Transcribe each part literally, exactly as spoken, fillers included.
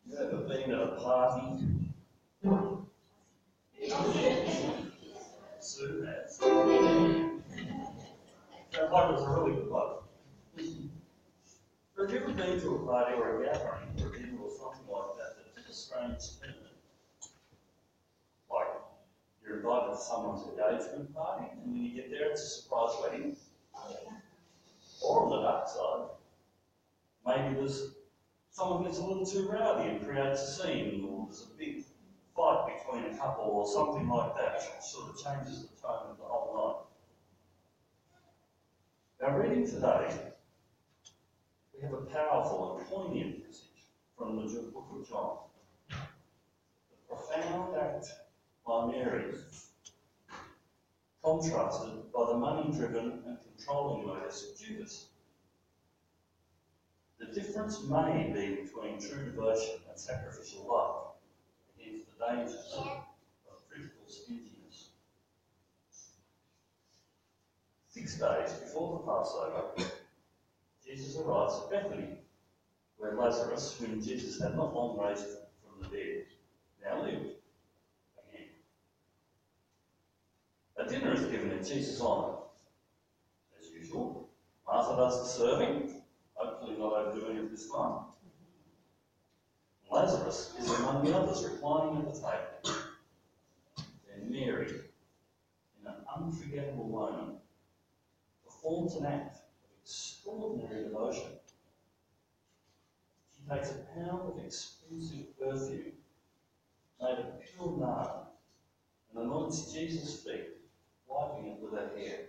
You ever been at a party? Sue has. That bloke was a really good bloke. But have you ever been to a party or a gathering or a dinner or something like that that took a strange turn? Like you're invited to someone's engagement party, and when you get there, it's a surprise wedding. Or on the dark side, maybe there's someone gets a little too rowdy and creates a scene, or there's a big fight between a couple or something like that, which sort of changes the tone of the whole night. Now, reading today, we have a powerful and poignant message from the book of John. The profound act by Mary, contrasted by the money-driven and controlling motives of Judas. The difference may be between true devotion and sacrificial love against the dangers of critical stinginess. Six days before the Passover, Jesus arrives at Bethany, where Lazarus, whom Jesus had not long raised from the dead, now lived again. A dinner is given in Jesus' honour. As usual, Martha does the serving, hopefully not overdoing it this time. Lazarus is among the others reclining at the table. Then Mary, in an unforgettable moment, performs an act of extraordinary devotion. She takes a pound of expensive perfume made of pure nard and anoints Jesus' feet, wiping it with her hair.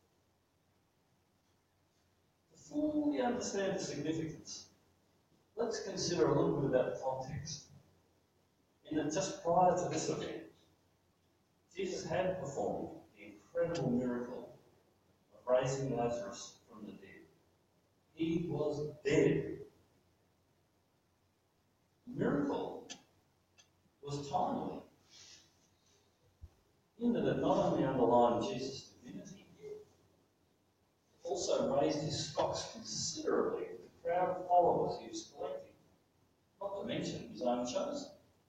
To fully understand the significance, let's consider a little bit about the context. In that just prior to this event, Jesus had performed the incredible miracle of raising Lazarus from the dead. He was dead. The miracle was timely, in that it not only underlined Jesus' divinity, it also raised his stocks considerably with the crowd of followers he was collecting, not to mention his own chosen.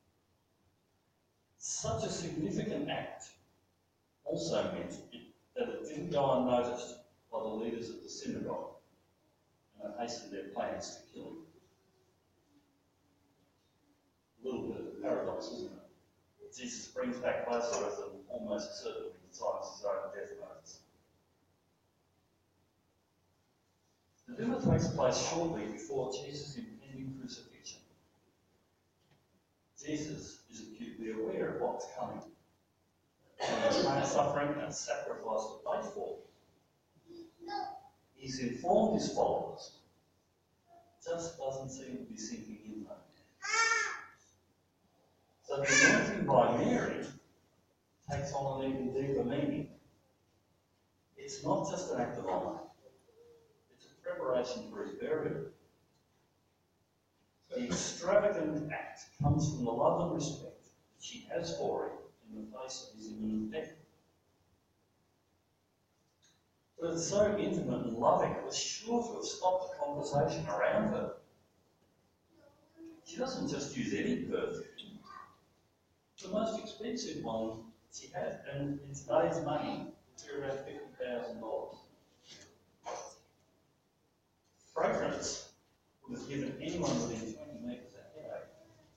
Such a significant act also meant it, that it didn't go unnoticed by the leaders of the synagogue, and it hastened their plans to kill him. A little bit of a paradox, isn't it? Jesus brings back Lazarus and almost certainly decides his own death notes. The dinner takes place shortly before Jesus' impending crucifixion. Jesus is acutely aware of what's coming, and the pain, suffering and sacrifice to pay for. He's informed his followers. Just doesn't seem to be sinking in though. So the anointing by Mary takes on an even deeper meaning. It's not just an act of honour. It's a preparation for his burial. The extravagant act comes from the love and respect that she has for him in the face of his imminent death. But it's so intimate and loving, it was sure to have stopped the conversation around her. She doesn't just use any perfume. The most expensive one she had, and in today's money, it's around fifty thousand dollars. Fragrance would have given anyone within twenty metres a headache.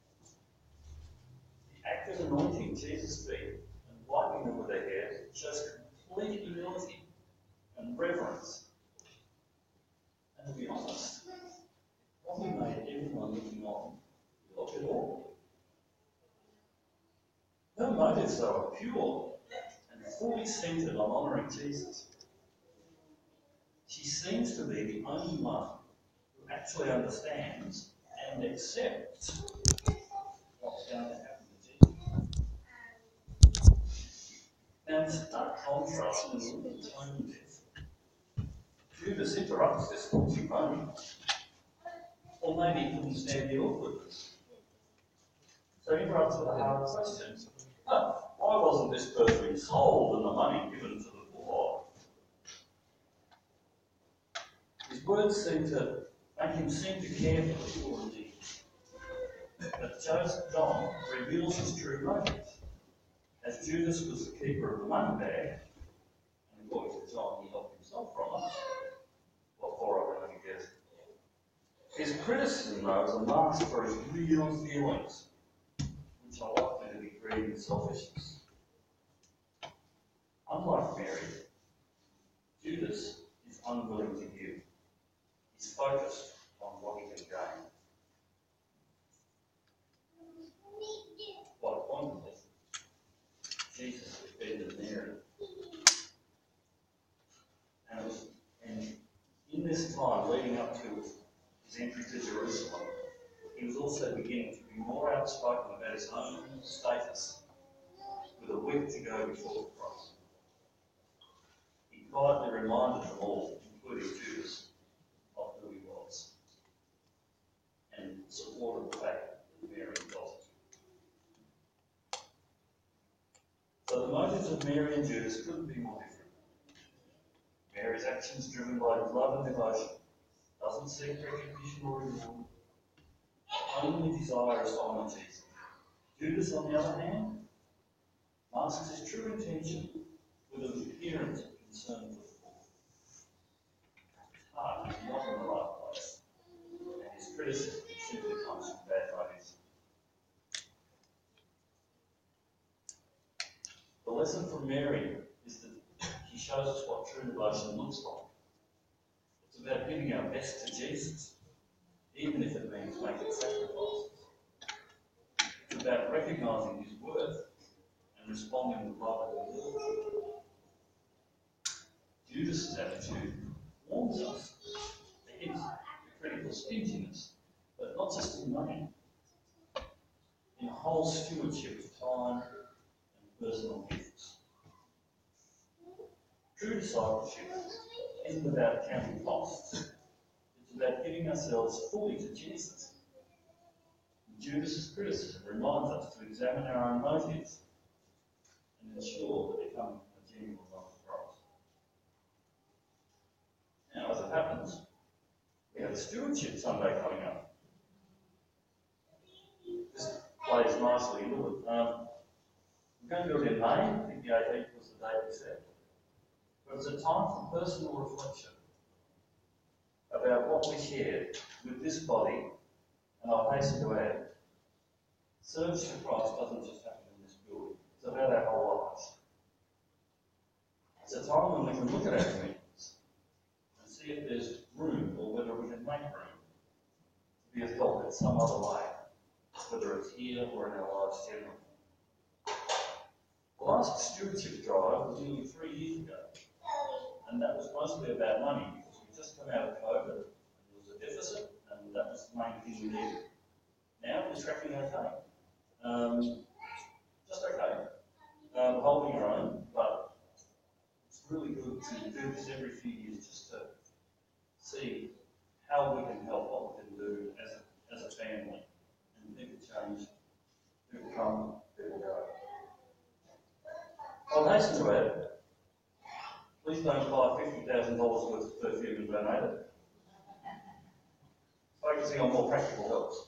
The act of anointing Jesus' feet and wiping them with her hair shows complete humility and reverence. And to be honest, it probably made everyone looking on look at all. Her motives, though, are pure and fully centred on honouring Jesus. She seems to be the only one who actually understands and accepts what's going to happen to Jesus. Now, in stark contrast and a little tone deaf, Judas interrupts this talking moment. Or maybe he couldn't stand the awkwardness. So he interrupts with a hard question. Huh, why wasn't this perfume sold and the money given to the poor? His words seem to make him seem to care for the poor indeed. But Joseph John reveals his true motives. As Judas was the keeper of the money bag, and according to John, he helped himself from it. What for, I can only guess. His criticism, though, is a mask for his real feelings, which are likely to be greed and selfishness. Unlike Mary, Judas is unwilling to give. He's focused on what he can gain. Quite pointedly, Jesus defended Mary. And, it was, and in this time leading up to his entry to Jerusalem, he was also beginning to be more outspoken about his own status, with a week to go before the cross. He quietly reminded them all, including Judas, of who he was, and supported the fact that Mary was. So the motives of Mary and Judas couldn't be more different. Mary's actions driven by love and devotion, doesn't seek recognition or reward, only desires to honour Jesus. Judas, on the other hand, masks his true intention with an appearance of concern for the poor. His heart is not in the right place, and his criticism simply comes from bad motives. The lesson from Mary is that she shows us what true devotion looks like. It's about giving our best to Jesus, even if it means making sacrifices. It's about recognising his worth and responding with love and humility. Judas's attitude warns us against the critical stinginess, but not just in money, in whole stewardship of time and personal gifts. True discipleship isn't about counting costs. It's about giving ourselves fully to Jesus. Judas's criticism reminds us to examine our own motives and ensure that they come a genuine love of Christ. Now, as it happens, we have a stewardship Sunday coming up. This plays nicely into it. Um, we're going to do it in May. I think the eighteenth was the day we said. But it's a time for personal reflection about what we shared with this body, and I'll hasten to add, service to Christ doesn't just happen in this building. It's about our whole lives. It's a time when we can look at our commitments and see if there's room or whether we can make room to be of help in some other way, whether it's here or in our lives generally. The last stewardship drive was nearly three years ago, and that was mostly about money because we just come out of COVID, and there was a deficit, and that was the main thing we needed. Now we're tracking okay. Um, just okay. Um, holding our own, but it's really good to do this every few years just to see how we can help, what we can do as a, as a family, and people change, people come, people go. I'll hasten to add, please don't buy fifty thousand dollars worth of perfume and donate it. Focusing on more practical helps.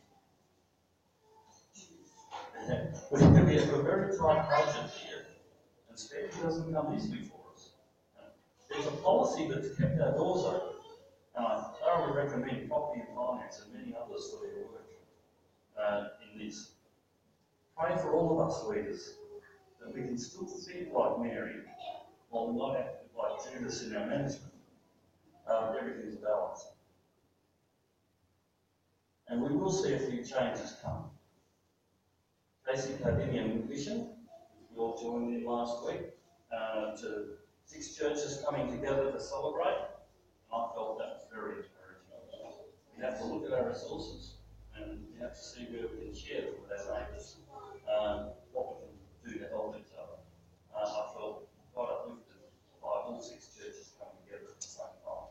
We're going to be a very tight budget here, and spending doesn't come easily for us. There's a policy that's kept our doors open, and I thoroughly recommend Property and Finance and many others for their work uh, in this. Pray for all of us leaders that we can still think like Mary, while we're not acting like Judas in our management. Um, everything's balanced. And we will see a few changes come. Casey Cardinian Mission, we all joined in last week, uh, to six churches coming together to celebrate. And I felt that was very encouraging. We have to look at our resources and we have to see where we can share them with our neighbours, um, what we can do to help each other. Uh, I felt quite uplifted by all six churches coming together at the same time.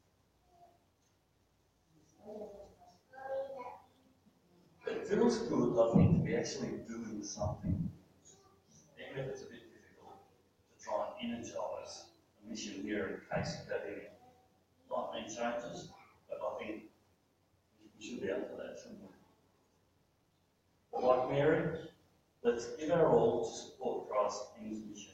It feels good, I think, to be actually doing something, even if it's a bit difficult, to try and energise a mission here in Casey Cardinian. Might need changes, but I think we should be up for that, shouldn't we? like Mary, let's give our all to support Christ and his mission.